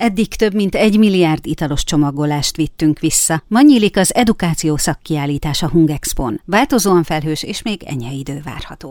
Eddig több mint 1 milliárd italos csomagolást vittünk vissza. Ma nyílik az edukáció szakkiállítás a Hungexpon. Változóan felhős és még enyhe idő várható.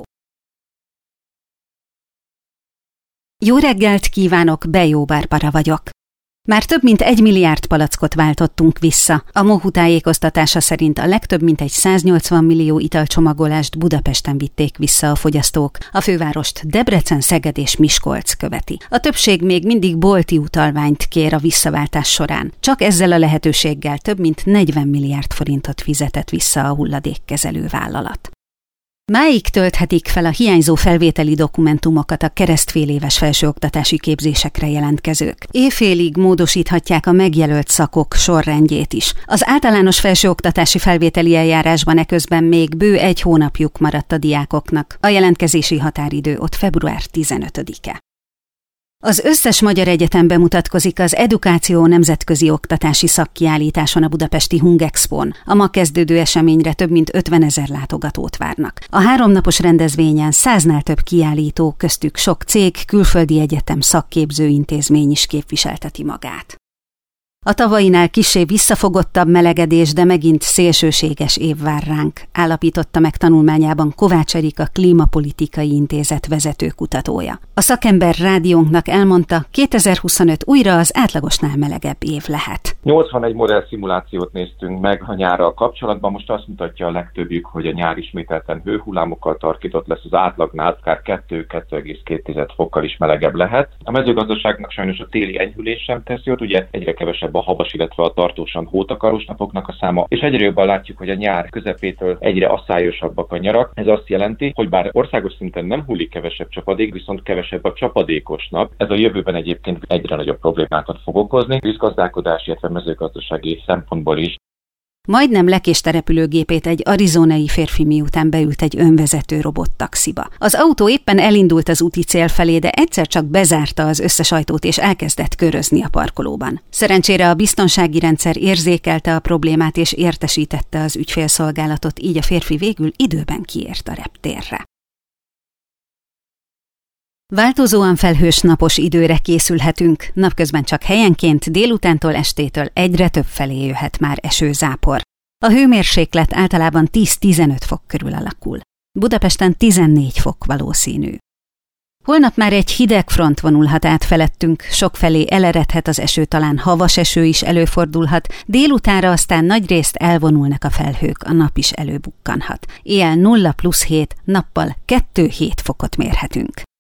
Jó reggelt kívánok, Bejó Barbara vagyok. Már több mint 1 milliárd palackot váltottunk vissza. A MOHU tájékoztatása szerint a legtöbb mintegy 180 millió italcsomagolást Budapesten vitték vissza a fogyasztók. A fővárost Debrecen, Szeged és Miskolc követi. A többség még mindig bolti utalványt kér a visszaváltás során. Csak ezzel a lehetőséggel több mint 40 milliárd forintot fizetett vissza a hulladékkezelő vállalat. Máig tölthetik fel a hiányzó felvételi dokumentumokat a keresztféléves felsőoktatási képzésekre jelentkezők. Évfélig módosíthatják a megjelölt szakok sorrendjét is. Az általános felsőoktatási felvételi eljárásban eközben még bő 1 hónapjuk maradt a diákoknak. A jelentkezési határidő ott február 15-e. Az összes magyar egyetem bemutatkozik az Edukáció nemzetközi oktatási szakkiállításon a budapesti Hungexpon. A ma kezdődő eseményre több mint 50 000 látogatót várnak. A 3 napos rendezvényen 100-nál több kiállító, köztük sok cég, külföldi egyetem, szakképző intézmény is képviselteti magát. A tavainál kissé visszafogottabb melegedés, de megint szélsőséges év vár ránk, állapította meg tanulmányában Kovács Erika Klímapolitikai Intézet vezető kutatója. A szakember rádiónknak elmondta, 2025 újra az átlagosnál melegebb év lehet. 81 modell szimulációt néztünk meg a nyárral kapcsolatban, most azt mutatja a legtöbbjük, hogy a nyár ismételten hőhullámokkal tarkított lesz, az átlagnál akár 2-2,2 fokkal is melegebb lehet. A mezőgazdaságnak sajnos a téli enyhülés sem tesz jót, ugye egyre kevesebb a havas, illetve a tartósan hótakaros napoknak a száma, és egyre jobban látjuk, hogy a nyár közepétől egyre asszályosabbak a nyarak. Ez azt jelenti, hogy bár országos szinten nem hullik kevesebb csapadék, viszont kevesebb a csapadékos nap. Ez a jövőben egyébként egyre nagyobb problémákat fog okozni, vízgazdálkodás, illetve mezőgazdasági szempontból is. Majdnem lekéste repülőgépét egy arizonai férfi, miután beült egy önvezető robottaxiba. Az autó éppen elindult az úti cél felé, de egyszer csak bezárta az összes ajtót és elkezdett körözni a parkolóban. Szerencsére a biztonsági rendszer érzékelte a problémát és értesítette az ügyfélszolgálatot, így a férfi végül időben kiért a reptérre. Változóan felhős napos időre készülhetünk, napközben csak helyenként délutántól estétől egyre több felé jöhet már esőzápor. A hőmérséklet általában 10-15 fok körül alakul. Budapesten 14 fok valószínű. Holnap már egy hideg front vonulhat át felettünk, sokfelé eleredhet az eső, talán havas eső is előfordulhat, délutánra aztán nagyrészt elvonulnak a felhők, a nap is előbukkanhat. Éjjel 0+7, nappal 2-7 fokot mérhetünk.